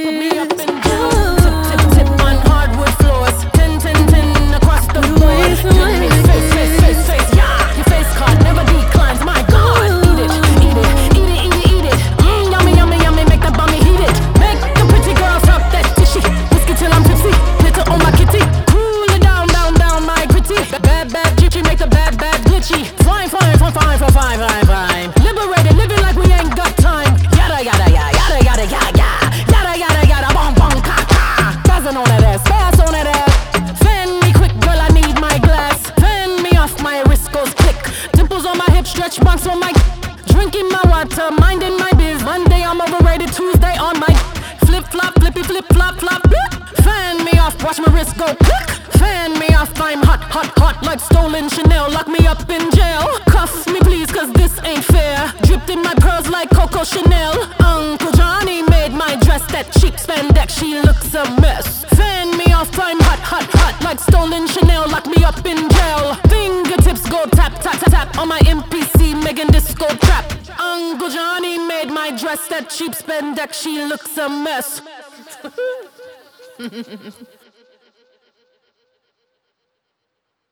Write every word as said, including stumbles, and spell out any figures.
put me up in jail. Tip, tip, tip on hardwood floors. Tin, tin, tin across the board. Give me face, face, face, face, yeah. Your face card never declines, my God. Eat it, eat it, eat it, eat it, eat it. Mmm, yummy, yummy, yummy, make the bummy heat it. Make the pretty girls rock that tishy. Whiskey till I'm tipsy, glitter on my kitty. Cool it down, down, down, my gritty. Bad, bad, gypsy, make the bad, bad glitchy. Fine, fine, fine, fine, fine, fine, fine, fine. Liberated, living like we ain't got time. Yada, yada, yada, yada, yada, yada, yada, yada, yada, bong, bong, ka, ka. Buzzing on that ass, pass on that ass. Fan me quick, girl, I need my glass. Fan me off, my wrist goes click. Dimples on my hips, stretch marks on my. Drinking my water, minding my biz. Monday I'm overrated, Tuesday on my. Flip flop, flippy flip flop flop. Fan me off, watch my wrist go click. Fan me off, I'm hot, hot, hot like stolen Chanel. Lock me up in jail. Cuff me please, cause this ain't fair. Dripped in my pearls like Coco Chanel. Uncle Johnny made my dress that cheap spandex, she looks a mess. Fan me off, I'm hot, hot, hot like stolen Chanel. Lock me up in jail. Fingertips go tap, tap, tap, tap on my M P C, Megan Disco trap. Uncle Johnny made my dress that cheap spandex, she looks a mess.